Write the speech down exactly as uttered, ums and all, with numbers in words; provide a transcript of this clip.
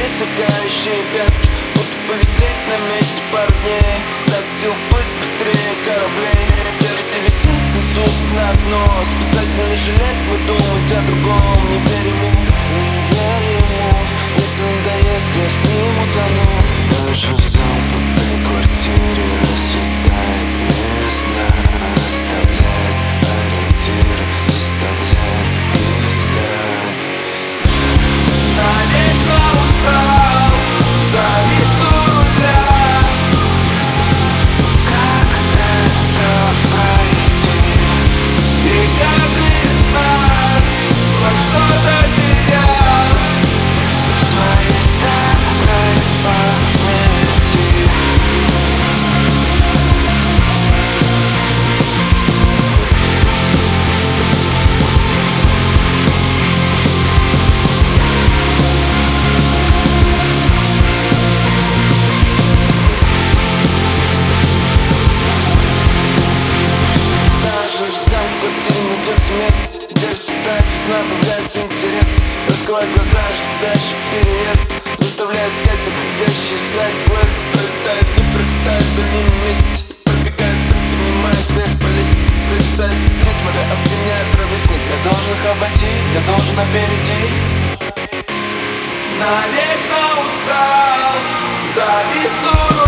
пересекающие пятки, будто повисеть на месте пару дней. Даст сил плыть быстрее кораблей. Тяжести висеть, несут на дно. Спасательный жилет, мы думать о другом. Не верим ему, не верим ему. Если надоест, я с ним утону. Даже в замкнутой квартире расцветает весна, расставляет ориентиры, заставляет искать. Навечно устал, завис у руля. Как это пройти? И каждый из нас хоть что-то терял в своей старой памяти. Даже в самом квартире найдется место, где расцветает весна, появляется интерес. Раскрывай глаза, ожидающий переезд, заставляя искать подходящий сайт-квест. Пролетает, не пролетает в дальнем месте, пробегаясь, поднимаясь вверх по лестнице. Зависая в сети, смотря, обвиняя провесник. Я должен их обойти, я должен опередить. Навечно устал, завис у